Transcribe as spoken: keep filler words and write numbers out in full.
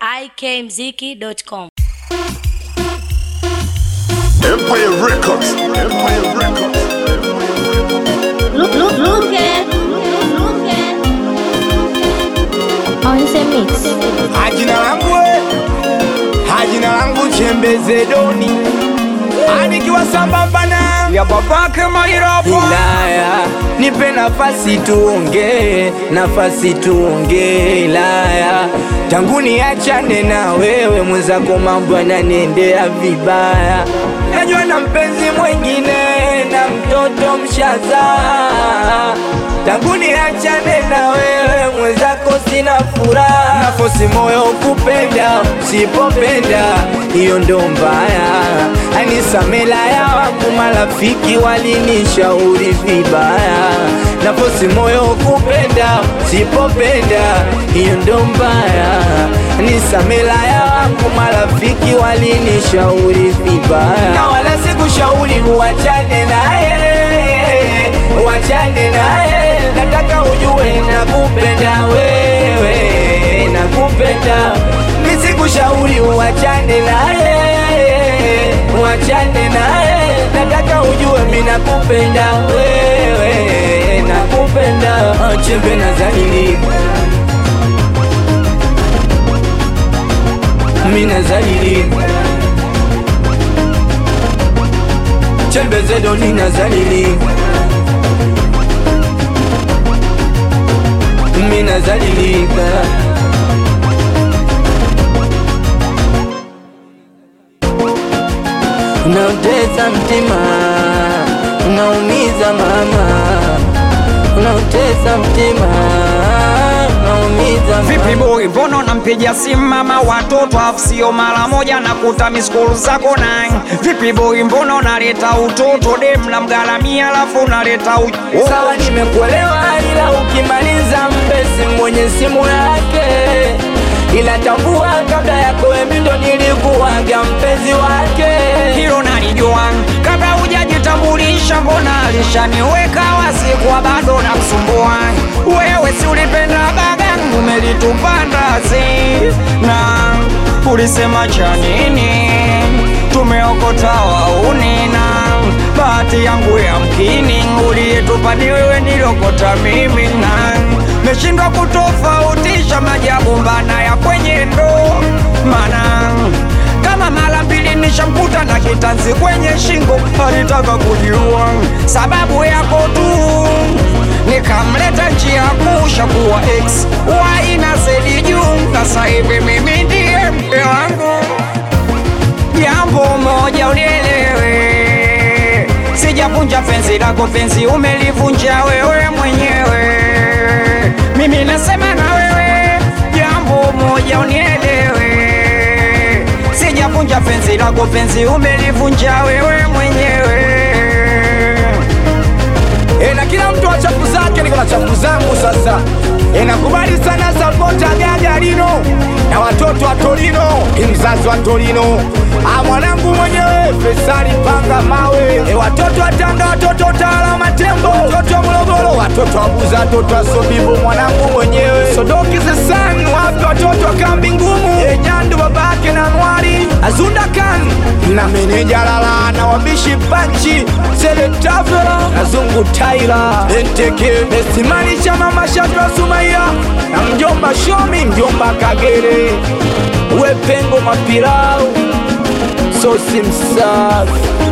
i k mziki dot com. Empire Records, Empire Records. Look, look, look at, look at. On the mix. Hajina langu we, hajina langu Chembeze Doni. Anikiwa sambamba na ya babake Mairapo. Ilaya, nipe nafasi tuongee, nafasi tuongee Ilaya. Tangu niachane na wewe mwenzako mambo yananiendea vibaya. Najua na mpenzi mwingine na mtoto mshaza. Tangu niachane na wewe mwenzako sina furaha. Nafosi moyo kupenda, sipopenda hiyo ndo mbaya. Anisamela ya wangu marafiki walinishauri vibaya. Nafosi moyo kupenda, sipopenda hiyo ndo mbaya. Anisamela ya wangu marafiki walinishauri vibaya. Na wala sikushauri uachane naye, uachane naye. Nataka ujue nakupenda wewe, nakupenda. Nisikushauri uachane naye, uachane naye. Nataka ujue mimi nakupenda wewe, nakupenda. Chembe na Zalili, mimi na Zalili. Chembeze Doni na Zalili, mimi na Zalilika. Unautesa mtima, unaumiza mama. Unautesa mtima, unaumiza mama. Vipi boy, bono nampigia simu mama watoto afsio mara moja na kuta miskulu zako na. Vipi boy, mbono naleta utoto dem na mgaramia alafu naleta u... Oh. Sawa nimekuelewa ila ukimaliza mpesi mwenye simu yake. Ila tambua kabla yako mimi ndo nilikuwaga mpenzi wake. Hilo nalijua kabla hujajitambulisha, mbona alishaniweka wazi kwa bado na kusumbua. Wewe si ulipenda baga umelitupanda zi na ulisema cha nini? Tumeokota wauni na bahati yangu ya mkini. Ulietupa ni wewe niliokota mimi na meshindwa kutofautisha majabu mbana ya kwenye ndo. Mana kama mara mbili nishamkuta na kitanzi kwenye shingo. Alitaka kujiua sababu yako tu, nikamleta njia kusha kuwa ex wa ina zedi juu. Sasa hivi mimi ndiye mke wangu. Jambo moja unielewe, sijavunja penzi lako, penzi umelivunja wewe mwenyewe. Mimi nasema na wewe, jambo moja unielewe, sijavunja penzi lako, penzi umelivunja wewe mwenyewe. E, na kila mtu wa chafu zake, niko na chafu zangu sasa. E, nakubali sana sapota Gagarino na watoto wa Torino, mzazi wa Torino. Ah, mwanangu mwenyewe Fesari panga mawe. E, watoto wa Tanga, watoto wa Tala Matembo, watoto wa Morogoro, watoto wa Buza, watoto wa Sobibo, mwanangu mwenyewe Sodoki Zesan, wapi watoto wa Kambi Ngumu. E, Nyandu babake na Nwari Azunda Kan na meneja Lala na wabishi Panchi Sele Tafela na Zungu Taila Enteke Esimani chama Mashadra Sumaya na mjomba Shomi, mjomba Kagere, Wepengo Mapirau Sosi Msafi.